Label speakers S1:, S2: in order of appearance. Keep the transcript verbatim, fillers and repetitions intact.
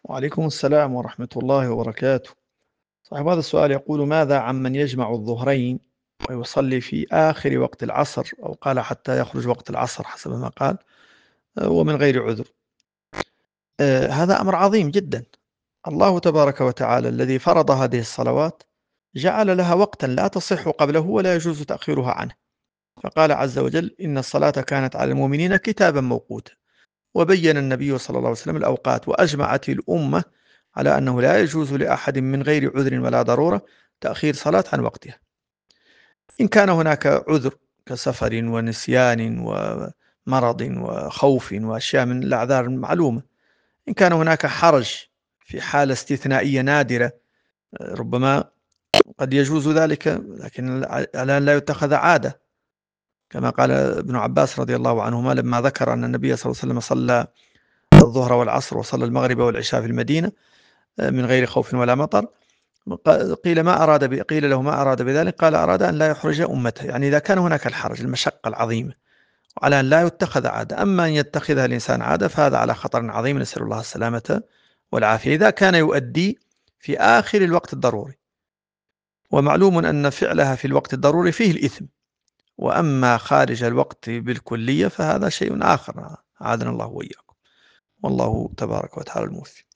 S1: وعليكم السلام ورحمة الله وبركاته. صاحب هذا السؤال يقول: ماذا عمن يجمع الظهرين ويصلي في آخر وقت العصر، أو قال حتى يخرج وقت العصر حسب ما قال، آه، ومن غير عذر؟ آه، هذا أمر عظيم جدا. الله تبارك وتعالى الذي فرض هذه الصلوات جعل لها وقتا لا تصح قبله ولا يجوز تأخيرها عنه، فقال عز وجل: إن الصلاة كانت على المؤمنين كتابا موقوتا. وبين النبي صلى الله عليه وسلم الأوقات، وأجمعت الأمة على أنه لا يجوز لأحد من غير عذر ولا ضرورة تأخير صلاة عن وقتها. إن كان هناك عذر كسفر ونسيان ومرض وخوف وأشياء من الأعذار المعلومة. إن كان هناك حرج في حالة استثنائية نادرة، ربما قد يجوز ذلك، لكن الآن لا يتخذ عادة، كما قال ابن عباس رضي الله عنهما لما ذكر أن النبي صلى الله عليه وسلم صلى الظهر والعصر وصلى المغرب والعشاء في المدينة من غير خوف ولا مطر. قيل ما أراد ب... قيل له ما أراد بذلك؟ قال: أراد أن لا يحرج أمته، يعني إذا كان هناك الحرج المشقة العظيمة وعلى أن لا يتخذ عادة. أما أن يتخذها الإنسان عادة فهذا على خطر عظيم، نسأل الله السلامة والعافية، إذا كان يؤدي في آخر الوقت الضروري. ومعلوم أن فعلها في الوقت الضروري فيه الإثم، وأما خارج الوقت بالكلية فهذا شيء آخر، أعاذنا الله وإياكم. والله تبارك وتعالى الموفق.